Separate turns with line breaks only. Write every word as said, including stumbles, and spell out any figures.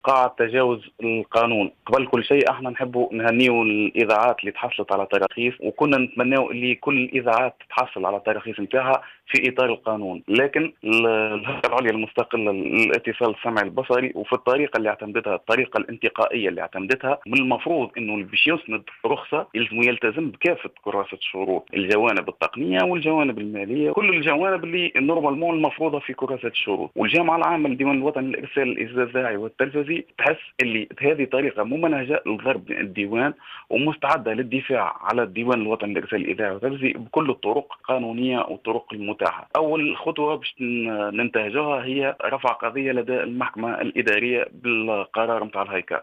قاعة تجاوز القانون. قبل كل شيء احنا نحبوا نهنيوا الاذاعات اللي تحصلت على تراخيص، وكنا نتمناو اللي كل الاذاعات تحصل على تراخيص نتاعها في اطار القانون. لكن ال- الهيئة العليا المستقلة للاتصال السمعي البصري وفي الطريقة اللي اعتمدتها، الطريقة الانتقائية اللي اعتمدتها، من المفروض انه اللي باش يسند رخصة يلزم يلتزم بكافة كراسة الشروط، الجوانب التقنية والجوانب المالية، كل الجوانب اللي نورمالمون المفروضة في كراسة الشروط. والجامعة العامة للديوان الوطني للإرسال الإذاعي والتلفزي تحس اللي هذه طريقة ممنهجة لضرب الديوان ومستعدة للدفاع على الديوان الوطني للإرسال الإذاعي والتلفزي بكل الطرق القانونية والطرق المتاحة. أول خطوة باش ننتهجها هي رفع قضية لدى المحكمة الإدارية بالقرار متاع الهيكل.